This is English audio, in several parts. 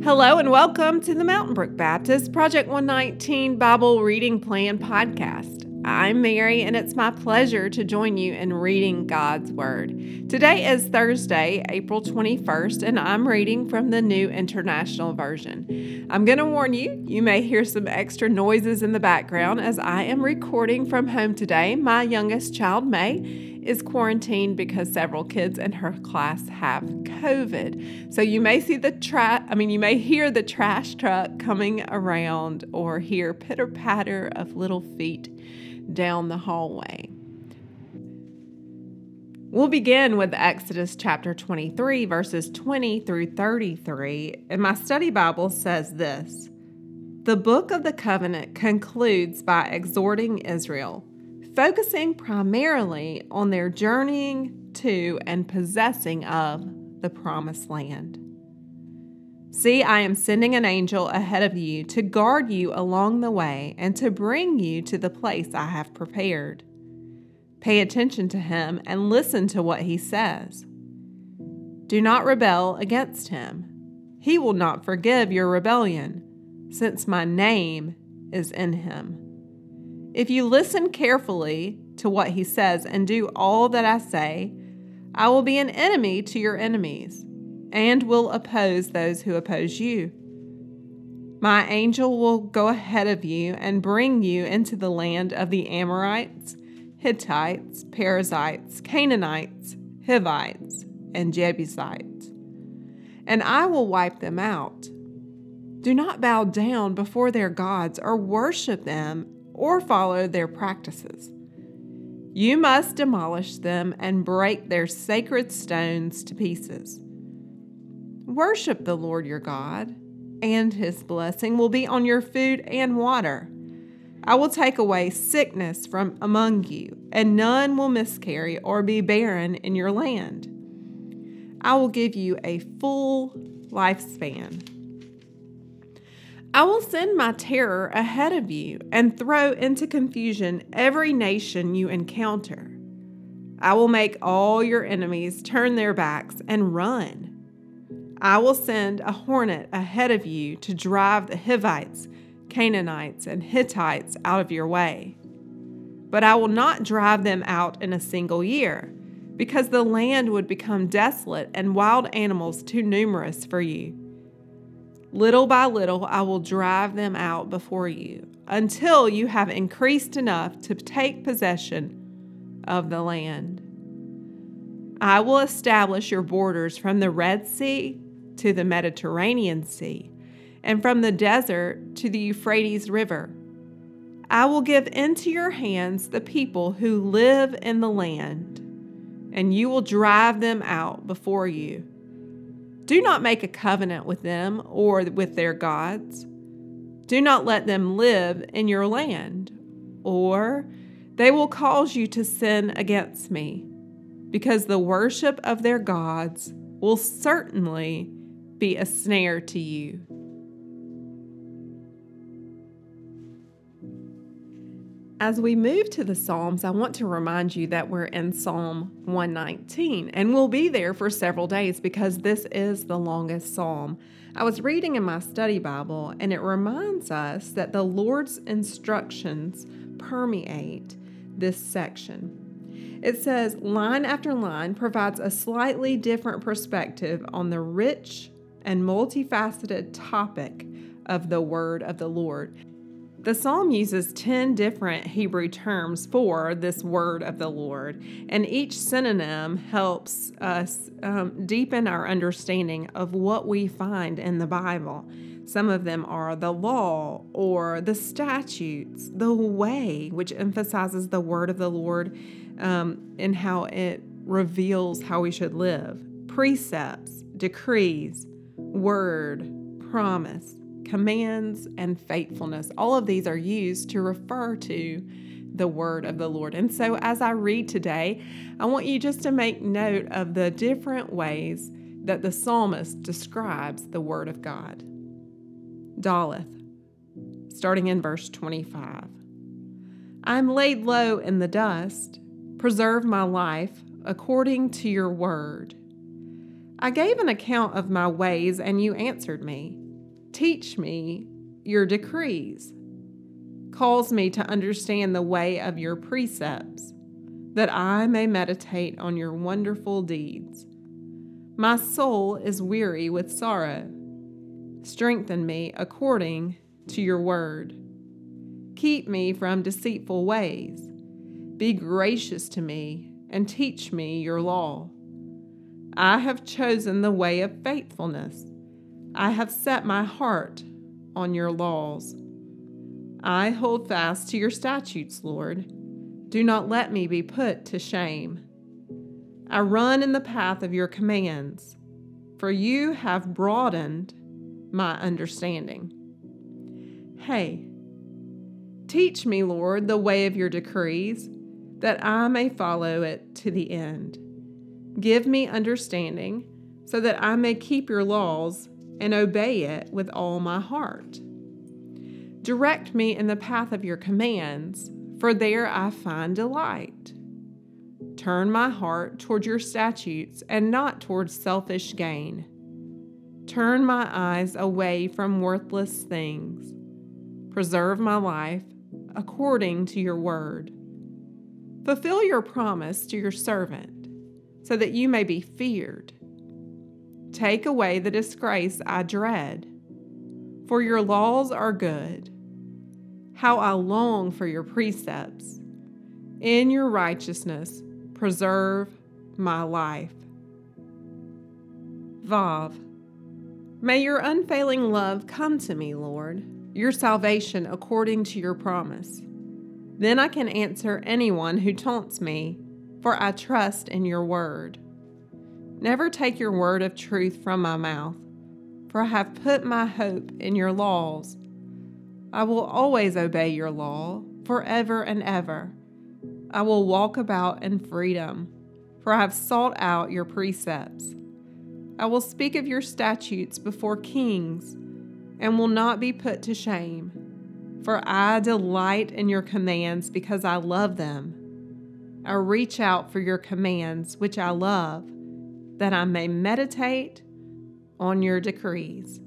Hello and welcome to the Mountain Brook Baptist Project 119 Bible Reading Plan podcast. I'm Mary and it's my pleasure to join you in reading God's Word. Today is Thursday, April 21st, and I'm reading from the New International Version. I'm going to warn you, you may hear some extra noises in the background as I am recording from home today. My youngest child, May, is quarantined because several kids in her class have COVID. So you may see you may hear the trash truck coming around or hear pitter-patter of little feet down the hallway. We'll begin with Exodus chapter 23, verses 20 through 33, and my study Bible says this: The book of the covenant concludes by exhorting Israel, focusing primarily on their journeying to and possessing of the promised land. See, I am sending an angel ahead of you to guard you along the way and to bring you to the place I have prepared. Pay attention to him and listen to what he says. Do not rebel against him. He will not forgive your rebellion, since my name is in him. If you listen carefully to what he says and do all that I say, I will be an enemy to your enemies and will oppose those who oppose you. My angel will go ahead of you and bring you into the land of the Amorites, Hittites, Perizzites, Canaanites, Hivites, and Jebusites, and I will wipe them out. Do not bow down before their gods or worship them or follow their practices. You must demolish them and break their sacred stones to pieces. Worship the Lord your God, and his blessing will be on your food and water. I will take away sickness from among you, and none will miscarry or be barren in your land. I will give you a full lifespan. I will send my terror ahead of you and throw into confusion every nation you encounter. I will make all your enemies turn their backs and run. I will send a hornet ahead of you to drive the Hivites, Canaanites, and Hittites out of your way. But I will not drive them out in a single year, because the land would become desolate and wild animals too numerous for you. Little by little, I will drive them out before you, until you have increased enough to take possession of the land. I will establish your borders from the Red Sea to the Mediterranean Sea, and from the desert to the Euphrates River. I will give into your hands the people who live in the land, and you will drive them out before you. Do not make a covenant with them or with their gods. Do not let them live in your land, or they will cause you to sin against me, because the worship of their gods will certainly be a snare to you. As we move to the Psalms, I want to remind you that we're in Psalm 119, and we'll be there for several days because this is the longest psalm. I was reading in my study Bible, and it reminds us that the Lord's instructions permeate this section. It says, line after line provides a slightly different perspective on the rich and multifaceted topic of the word of the Lord. The psalm uses 10 different Hebrew terms for this word of the Lord, and each synonym helps us deepen our understanding of what we find in the Bible. Some of them are the law or the statutes, the way, which emphasizes the word of the Lord and how it reveals how we should live, precepts, decrees, word, promise, commands, and faithfulness. All of these are used to refer to the word of the Lord. And so as I read today, I want you just to make note of the different ways that the psalmist describes the word of God. Daleth, starting in verse 25. I am laid low in the dust. Preserve my life according to your word. I gave an account of my ways, and you answered me. Teach me your decrees. Cause me to understand the way of your precepts, that I may meditate on your wonderful deeds. My soul is weary with sorrow. Strengthen me according to your word. Keep me from deceitful ways. Be gracious to me and teach me your law. I have chosen the way of faithfulness. I have set my heart on your laws. I hold fast to your statutes, Lord. Do not let me be put to shame. I run in the path of your commands, for you have broadened my understanding. Hey, teach me, Lord, the way of your decrees, that I may follow it to the end. Give me understanding, so that I may keep your laws and obey it with all my heart. Direct me in the path of your commands, for there I find delight. Turn my heart toward your statutes and not toward selfish gain. Turn my eyes away from worthless things. Preserve my life according to your word. Fulfill your promise to your servant, so that you may be feared. Take away the disgrace I dread, for your laws are good. How I long for your precepts. In your righteousness, preserve my life. Vav. May your unfailing love come to me, Lord, your salvation according to your promise. Then I can answer anyone who taunts me, for I trust in your word. Never take your word of truth from my mouth, for I have put my hope in your laws. I will always obey your law, forever and ever. I will walk about in freedom, for I have sought out your precepts. I will speak of your statutes before kings, and will not be put to shame, for I delight in your commands because I love them. I reach out for your commands, which I love, that I may meditate on your decrees.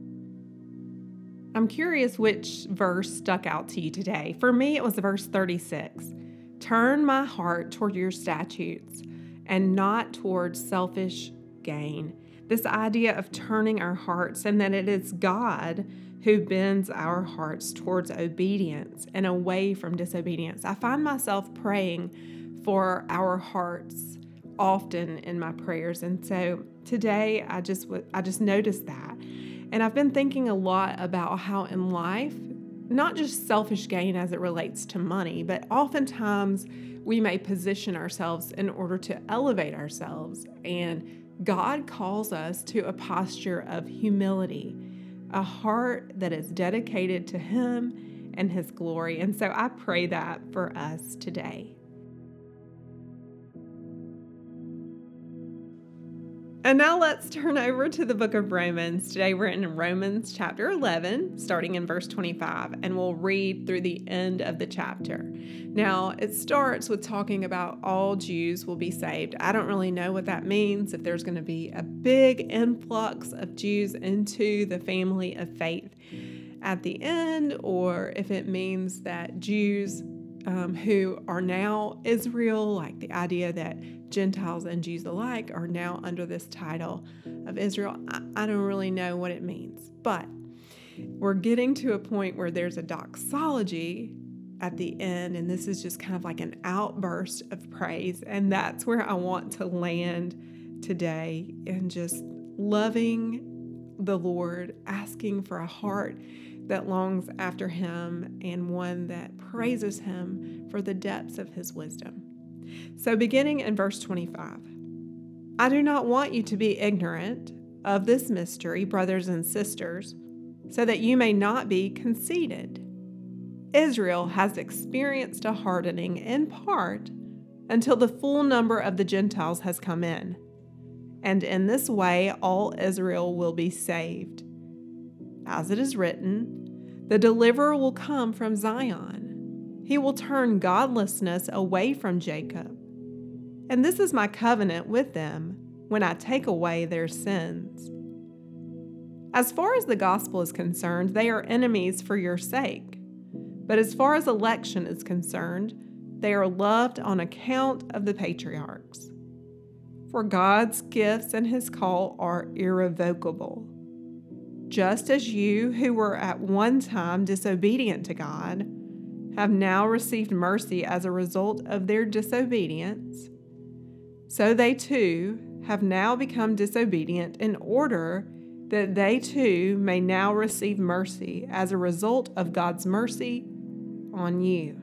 I'm curious which verse stuck out to you today. For me, it was verse 36. Turn my heart toward your statutes and not toward selfish gain. This idea of turning our hearts, and that it is God who bends our hearts towards obedience and away from disobedience. I find myself praying for our hearts often in my prayers, and so today I just noticed that. And I've been thinking a lot about how in life, not just selfish gain as it relates to money, but oftentimes we may position ourselves in order to elevate ourselves. And God calls us to a posture of humility, a heart that is dedicated to Him and His glory. And so I pray that for us today. And now let's turn over to the book of Romans. Today we're in Romans chapter 11, starting in verse 25, and we'll read through the end of the chapter. Now, it starts with talking about all Jews will be saved. I don't really know what that means, if there's going to be a big influx of Jews into the family of faith at the end, or if it means that Jews who are now Israel, like the idea that Gentiles and Jews alike are now under this title of Israel. I don't really know what it means, but we're getting to a point where there's a doxology at the end, and this is just kind of like an outburst of praise, and that's where I want to land today, and just loving the Lord, asking for a heart that longs after Him and one that praises Him for the depths of His wisdom. So beginning in verse 25, I do not want you to be ignorant of this mystery, brothers and sisters, so that you may not be conceited. Israel has experienced a hardening in part until the full number of the Gentiles has come in. And in this way, all Israel will be saved. As it is written, the deliverer will come from Zion. He will turn godlessness away from Jacob. And this is my covenant with them when I take away their sins. As far as the gospel is concerned, they are enemies for your sake. But as far as election is concerned, they are loved on account of the patriarchs. For God's gifts and his call are irrevocable. Just as you, who were at one time disobedient to God, have now received mercy as a result of their disobedience, so they too have now become disobedient in order that they too may now receive mercy as a result of God's mercy on you.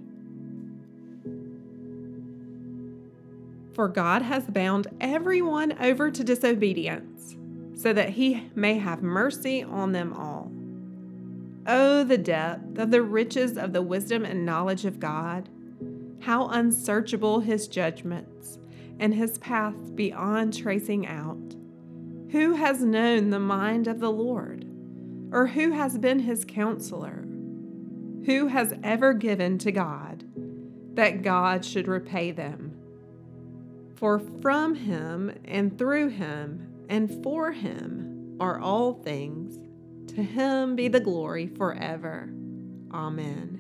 For God has bound everyone over to disobedience, so that he may have mercy on them all. Oh, the depth of the riches of the wisdom and knowledge of God! How unsearchable his judgments, and his paths beyond tracing out. Who has known the mind of the Lord? Or who has been his counselor? Who has ever given to God, that God should repay them? For from him and through him and for him are all things. To him be the glory forever. Amen.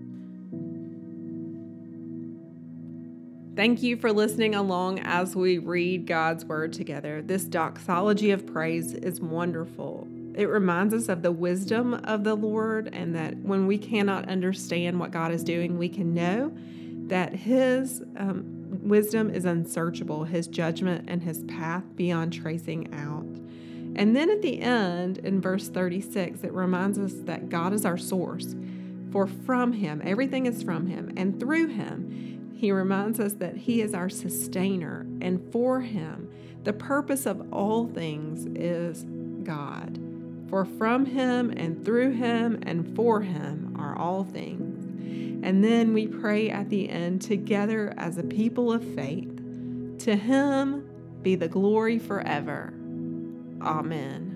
Thank you for listening along as we read God's Word together. This doxology of praise is wonderful. It reminds us of the wisdom of the Lord, and that when we cannot understand what God is doing, we can know that his wisdom is unsearchable, his judgment and his path beyond tracing out. And then at the end, in verse 36, it reminds us that God is our source. For from him, everything is from him, and through him, he reminds us that he is our sustainer, and for him, the purpose of all things is God. For from him and through him and for him are all things. And then we pray at the end together as a people of faith. To him be the glory forever. Amen.